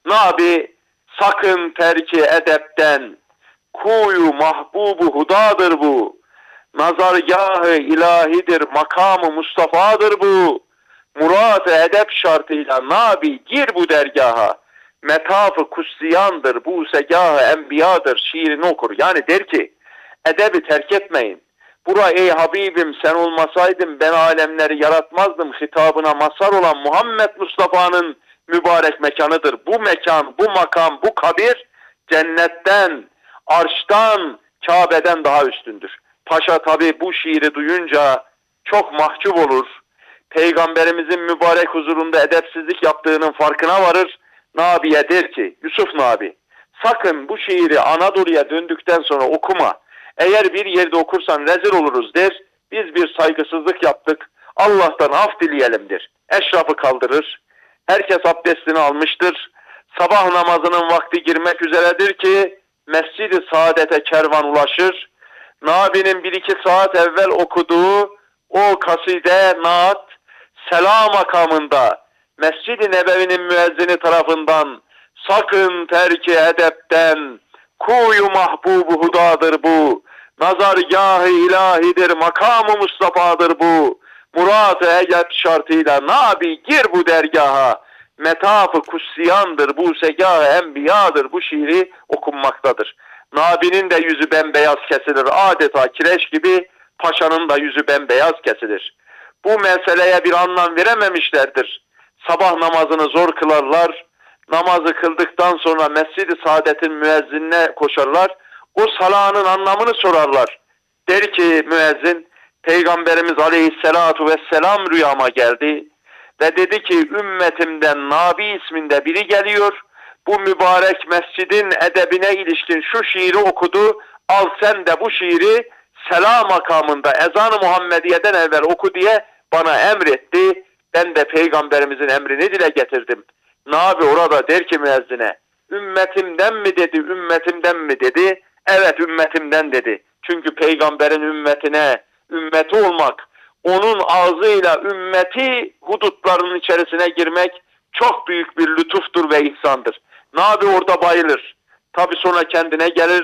F: Nabi sakın terki edepten, kuyu mahbubu hudadır bu. Nazargâh-ı ilahidir, makamı Mustafa'dır bu. Murat-ı edep şartıyla Nabi gir bu dergaha. Metaf-ı kutsiyandır, bu segâh-ı enbiyadır şiirini okur. Yani der ki edebi terk etmeyin. Bura ey Habibim sen olmasaydın ben alemleri yaratmazdım hitabına mazhar olan Muhammed Mustafa'nın mübarek mekanıdır. Bu mekan, bu makam, bu kabir cennetten, arştan, Kabe'den daha üstündür. Paşa tabi bu şiiri duyunca çok mahcup olur. Peygamberimizin mübarek huzurunda edepsizlik yaptığının farkına varır. Nabi'ye der ki Yusuf Nabi, sakın bu şiiri Anadolu'ya döndükten sonra okuma. Eğer bir yerde okursan rezil oluruz der. Biz bir saygısızlık yaptık. Allah'tan af dileyelimdir. Eşrafı kaldırır. Herkes abdestini almıştır. Sabah namazının vakti girmek üzeredir ki Mescid-i Saadet'e kervan ulaşır. Nabi'nin 1-2 saat evvel okuduğu o kaside, naat, selam makamında Mescid-i Nebevi'nin müezzini tarafından sakın terki edepten, kuyu mahbubu hudadır bu, nazargâh-ı ilahidir, makamı Mustafa'dır bu, murat-ı edep şartıyla Nabi gir bu dergaha, metaf-ı kutsiyandır, bu segâh-ı enbiyadır, bu şiiri okunmaktadır. Nabi'nin de yüzü bembeyaz kesilir, adeta kireç gibi paşanın da yüzü bembeyaz kesilir. Bu meseleye bir anlam verememişlerdir. Sabah namazını zor kılarlar. Namazı kıldıktan sonra Mescid-i Saadet'in müezzinine koşarlar. O salanın anlamını sorarlar. Der ki müezzin, Peygamberimiz Aleyhisselatu Vesselam rüyama geldi ve dedi ki ümmetimden Nabi isminde biri geliyor. Bu mübarek mescidin edebine ilişkin şu şiiri okudu. Al sen de bu şiiri selam makamında ezan-ı Muhammediye'den evvel oku diye bana emretti. Ben de Peygamberimizin emrini dile getirdim. Nabi orada der ki müezzine, ümmetimden mi dedi, ümmetimden mi dedi? Evet ümmetimden dedi. Çünkü peygamberin ümmetine, ümmeti olmak, onun ağzıyla ümmeti hudutlarının içerisine girmek çok büyük bir lütuftur ve ihsandır. Nabi orada bayılır. Tabi sonra kendine gelir.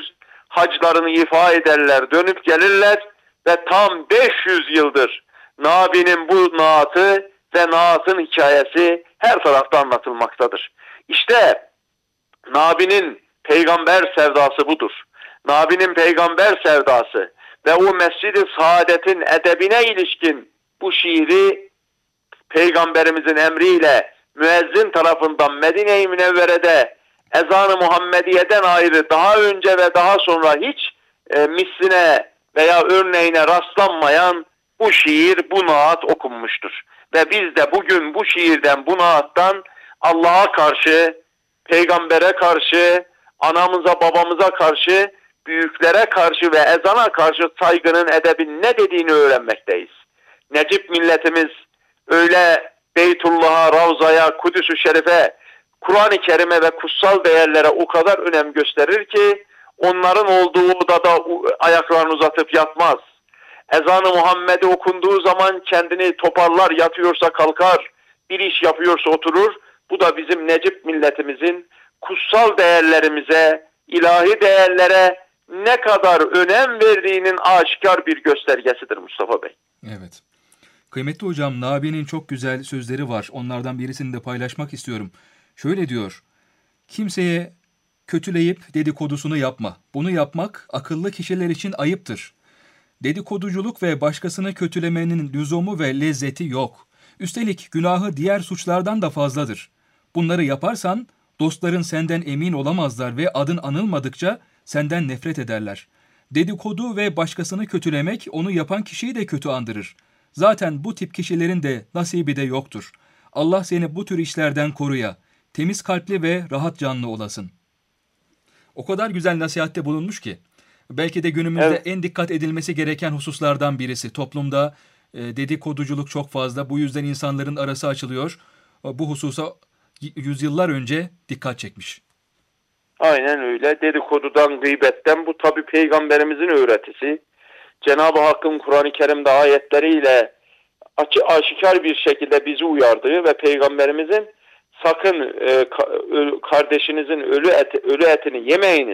F: haclarını ifa ederler, dönüp gelirler ve tam 500 yıldır Nabi'nin bu naatı ve naatın hikayesi her tarafta anlatılmaktadır. İşte Nabi'nin peygamber sevdası budur. Nabi'nin peygamber sevdası ve o Mescid-i Saadet'in edebine ilişkin bu şiiri Peygamberimizin emriyle müezzin tarafından Medine-i Münevvere'de ezan-ı Muhammediye'den ayrı daha önce ve daha sonra hiç misline veya örneğine rastlanmayan bu şiir, bu naat okunmuştur. Ve biz de bugün bu şiirden, bu naattan Allah'a karşı, peygambere karşı, anamıza, babamıza karşı, büyüklere karşı ve ezana karşı saygının, edebin ne dediğini öğrenmekteyiz. Necip milletimiz öyle Beytullah'a, Ravza'ya, Kudüs-ü Şerif'e, Kur'an-ı Kerim'e ve kutsal değerlere o kadar önem gösterir ki onların olduğu odada ayaklarını uzatıp yatmaz. Ezan-ı Muhammed'i okunduğu zaman kendini toparlar, yatıyorsa kalkar, bir iş yapıyorsa oturur. Bu da bizim Necip milletimizin kutsal değerlerimize, ilahi değerlere ne kadar önem verdiğinin aşikar bir göstergesidir Mustafa Bey.
B: Evet. Kıymetli hocam, Nabi'nin çok güzel sözleri var. Onlardan birisini de paylaşmak istiyorum. Şöyle diyor: kimseye kötüleyip dedikodusunu yapma. Bunu yapmak akıllı kişiler için ayıptır. Dedikoduculuk ve başkasını kötülemenin lüzumu ve lezzeti yok. Üstelik günahı diğer suçlardan da fazladır. Bunları yaparsan dostların senden emin olamazlar ve adın anılmadıkça senden nefret ederler. Dedikodu ve başkasını kötülemek onu yapan kişiyi de kötü andırır. Zaten bu tip kişilerin de nasibi de yoktur. Allah seni bu tür işlerden koruya. Temiz kalpli ve rahat canlı olasın. O kadar güzel nasihatte bulunmuş ki. Belki de günümüzde
F: Evet.
B: en dikkat edilmesi gereken hususlardan birisi. Toplumda dedikoduculuk çok fazla. Bu yüzden insanların arası açılıyor. Bu hususa yüzyıllar önce dikkat çekmiş.
F: Aynen öyle. Dedikodudan, gıybetten, bu tabi Peygamberimizin öğretisi. Cenab-ı Hakk'ın Kur'an-ı Kerim'de ayetleriyle aşikar bir şekilde bizi uyardığı ve Peygamberimizin sakın kardeşinizin ölü etini yemeyiniz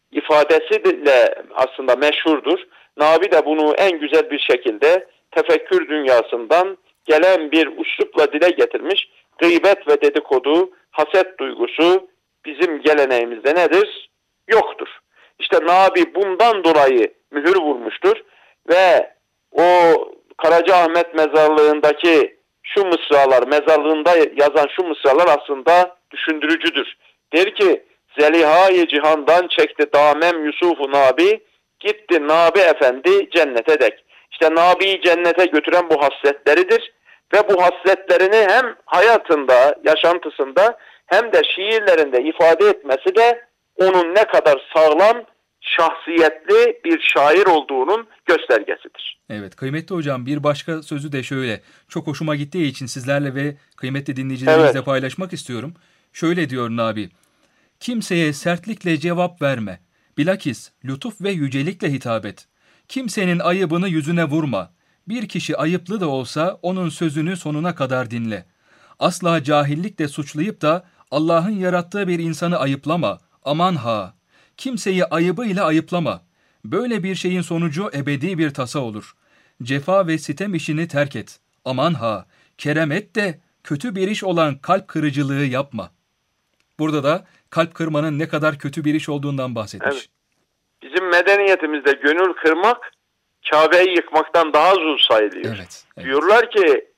F: ifadesiyle aslında meşhurdur. Nabi de bunu en güzel bir şekilde tefekkür dünyasından gelen bir üslupla dile getirmiş. Gıybet ve dedikodu, haset duygusu bizim geleneğimizde nedir? Yoktur. İşte Nabi bundan dolayı mühür vurmuştur ve o Karacaahmet mezarlığındaki şu mısralar, mezarlığında yazan şu mısralar aslında düşündürücüdür. Der ki, Zeliha-i cihandan çekti damem Yusuf-u Nabi, gitti Nabi Efendi cennete dek. İşte Nabi'yi cennete götüren bu hasletleridir ve bu hasletlerini hem hayatında, yaşantısında hem de şiirlerinde ifade etmesi de onun ne kadar sağlam, şahsiyetli bir şair olduğunun göstergesidir.
B: Evet, kıymetli hocam, bir başka sözü de şöyle. Çok hoşuma gittiği için sizlerle ve kıymetli dinleyicilerimizle paylaşmak istiyorum. Şöyle diyor Nabi: kimseye sertlikle cevap verme. Bilakis lütuf ve yücelikle hitap et. Kimsenin ayıbını yüzüne vurma. Bir kişi ayıplı da olsa onun sözünü sonuna kadar dinle. Asla cahillikle suçlayıp da Allah'ın yarattığı bir insanı ayıplama. Aman ha! Kimseyi ayıbıyla ayıplama. Böyle bir şeyin sonucu ebedi bir tasa olur. Cefa ve sitem işini terk et. Aman ha! Kerem et de kötü bir iş olan kalp kırıcılığı yapma. Burada da kalp kırmanın ne kadar kötü bir iş olduğundan bahsetmiş.
F: Evet. Bizim medeniyetimizde gönül kırmak Kabe'yi yıkmaktan daha zul sayılıyor.
B: Evet.
F: Diyorlar ki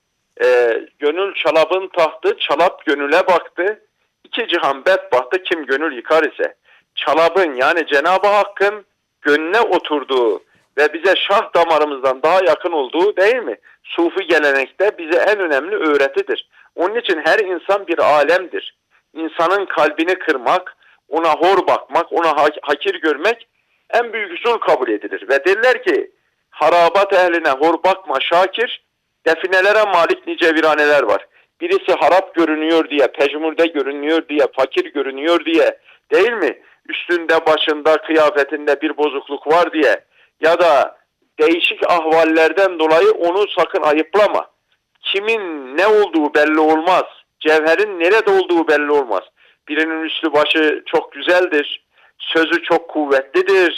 F: gönül çalabın tahtı, çalap gönüle baktı. İki cihan bedbahtı kim gönül yıkar ise. Çalabın yani Cenab-ı Hakk'ın gönlüne oturduğu ve bize şah damarımızdan daha yakın olduğu değil mi? Sufi gelenekte bize en önemli öğretidir. Onun için her insan bir alemdir. İnsanın kalbini kırmak, ona hor bakmak, ona hakir görmek en büyük zul kabul edilir. Ve derler ki harabat ehline hor bakma şakir, definelere malik nice viraneler var. Birisi harap görünüyor diye, pejmurde görünüyor diye, fakir görünüyor diye değil mi? Üstünde, başında, kıyafetinde bir bozukluk var diye ya da değişik ahvallerden dolayı onu sakın ayıplama. Kimin ne olduğu belli olmaz. Cevherin nerede olduğu belli olmaz. Birinin üstü başı çok güzeldir. Sözü çok kuvvetlidir.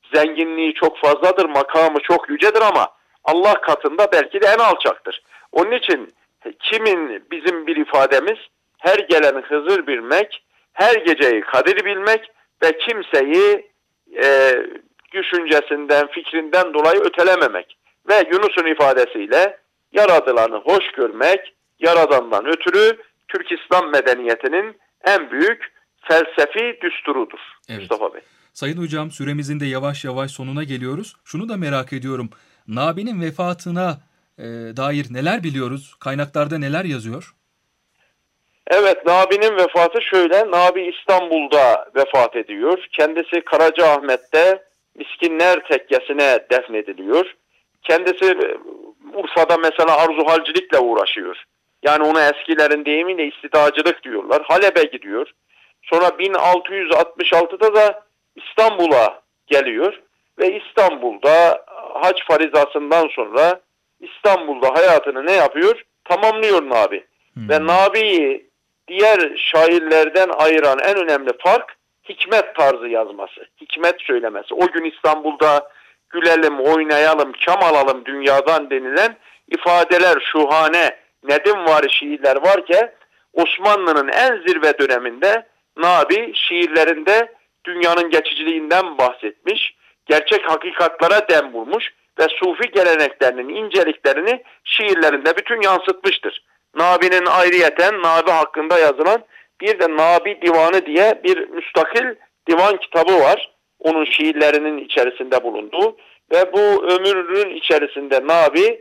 F: zenginliği çok fazladır, makamı çok yücedir ama Allah katında belki de en alçaktır. Onun için kimin bizim bir ifademiz her geleni Hızır bilmek, her geceyi Kadir bilmek ve kimseyi düşüncesinden, fikrinden dolayı ötelememek. Ve Yunus'un ifadesiyle yaradılanı hoş görmek, Yaradan'dan ötürü Türk İslam medeniyetinin en büyük felsefi düsturudur.
B: Evet.
F: Mustafa Bey.
B: Sayın hocam, süremizin de yavaş yavaş sonuna geliyoruz. Şunu da merak ediyorum. Nabi'nin vefatına dair neler biliyoruz? Kaynaklarda neler yazıyor?
F: Evet, Nabi'nin vefatı şöyle. Nabi İstanbul'da vefat ediyor. Kendisi Karacaahmet'te Miskinler Tekkesi'ne defnediliyor. Kendisi Urfa'da mesela arzuhalcilikle uğraşıyor. Yani ona eskilerin deyimiyle istidacılık diyorlar. Halep'e gidiyor. Sonra 1666'da da İstanbul'a geliyor. Ve İstanbul'da hac farizasından sonra İstanbul'da hayatını ne yapıyor? Tamamlıyor Nabi. Ve Nabi'yi diğer şairlerden ayıran en önemli fark hikmet tarzı yazması, hikmet söylemesi. O gün İstanbul'da gülelim, oynayalım, kam alalım dünyadan denilen ifadeler, şuhane, Nedim-vari şiirler varken Osmanlı'nın en zirve döneminde Nabi şiirlerinde dünyanın geçiciliğinden bahsetmiş, gerçek hakikatlara dem vurmuş ve Sufi geleneklerinin inceliklerini şiirlerinde bütün yansıtmıştır. Nabi'nin ayrıyeten Nabi hakkında yazılan bir de Nabi Divanı diye bir müstakil divan kitabı var. Onun şiirlerinin içerisinde bulunduğu ve bu ömrünün içerisinde Nabi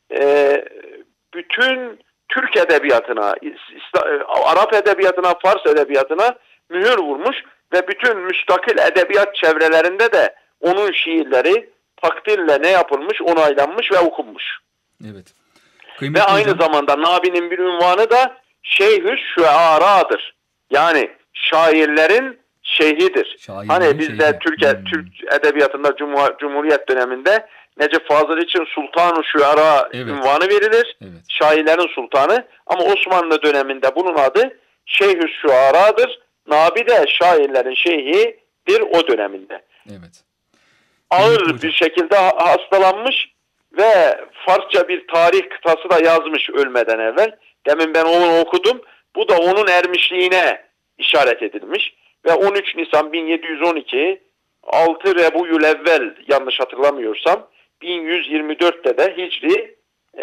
F: bütün Türk edebiyatına, Arap edebiyatına, Fars edebiyatına mühür vurmuş ve bütün müstakil edebiyat çevrelerinde de onun şiirleri takdirle ne yapılmış, onaylanmış ve okunmuş.
B: Evet.
F: Ve aynı zamanda Nabi'nin bir unvanı da Şeyhü Şuara'dır. Yani şairlerin şeyhidir. Hani bizde Türk edebiyatında Cumhuriyet döneminde Necip Fazıl için Sultan-ı Şuara unvanı verilir. Evet. Şairlerin sultanı. Ama Osmanlı döneminde bunun adı Şeyhü Şuara'dır. Nabi de şairlerin şeyhidir o döneminde.
B: Evet.
F: Ağır bir şekilde hastalanmış ve Farsça bir tarih kıtası da yazmış ölmeden evvel. Demin ben onu okudum. Bu da onun ermişliğine işaret edilmiş. Ve 13 Nisan 1712 6 Rebuyülevvel yanlış hatırlamıyorsam 1124'te de Hicri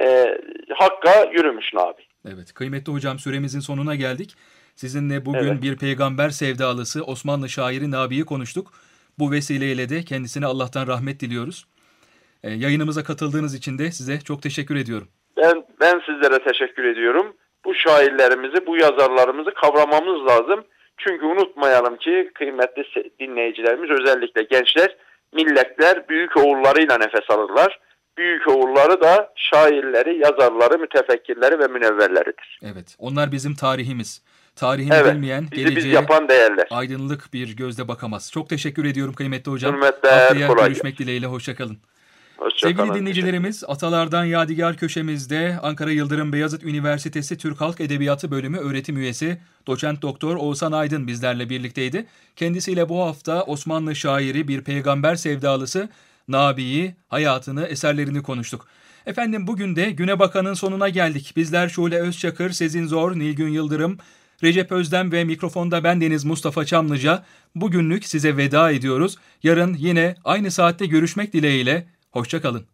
F: Hakk'a yürümüş Nabi.
B: Evet, kıymetli hocam, süremizin sonuna geldik. Sizinle bugün bir peygamber sevdalısı Osmanlı şairi Nabi'yi konuştuk. Bu vesileyle de kendisine Allah'tan rahmet diliyoruz. Yayınımıza katıldığınız için de size çok teşekkür ediyorum.
F: Ben sizlere teşekkür ediyorum. Bu şairlerimizi, bu yazarlarımızı kavramamız lazım. Çünkü unutmayalım ki kıymetli dinleyicilerimiz, özellikle gençler, milletler büyük oğullarıyla nefes alırlar. Büyük oğulları da şairleri, yazarları, mütefekkirleri ve münevverleridir.
B: Evet, onlar bizim tarihimiz. Tarihini bilmeyen geleceğe
F: yapan değerler.
B: Aydınlık bir gözle bakamaz. Çok teşekkür ediyorum kıymetli hocam.
F: Hürmetler,
B: haftaya görüşmek dileğiyle, hoşçakalın.
F: Hoşçakalın.
B: Sevgili dinleyicilerimiz, Atalardan Yadigar köşemizde Ankara Yıldırım Beyazıt Üniversitesi Türk Halk Edebiyatı Bölümü öğretim üyesi Doçent Doktor Oğuzhan Aydın bizlerle birlikteydi. Kendisiyle bu hafta Osmanlı şairi, bir peygamber sevdalısı Nabi'yi, hayatını, eserlerini konuştuk. Efendim, bugün de Güne Bakan'ın sonuna geldik. Bizler Şule Özçakır, Sezin Zor, Nilgün Yıldırım, Recep Özdem ve mikrofonda bendeniz Mustafa Çamlıca bugünlük size veda ediyoruz. Yarın yine aynı saatte görüşmek dileğiyle. Hoşça kalın.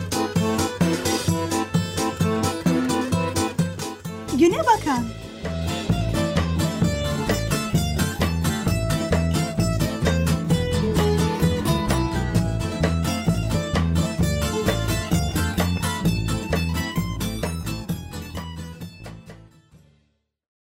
A: Güne bakan.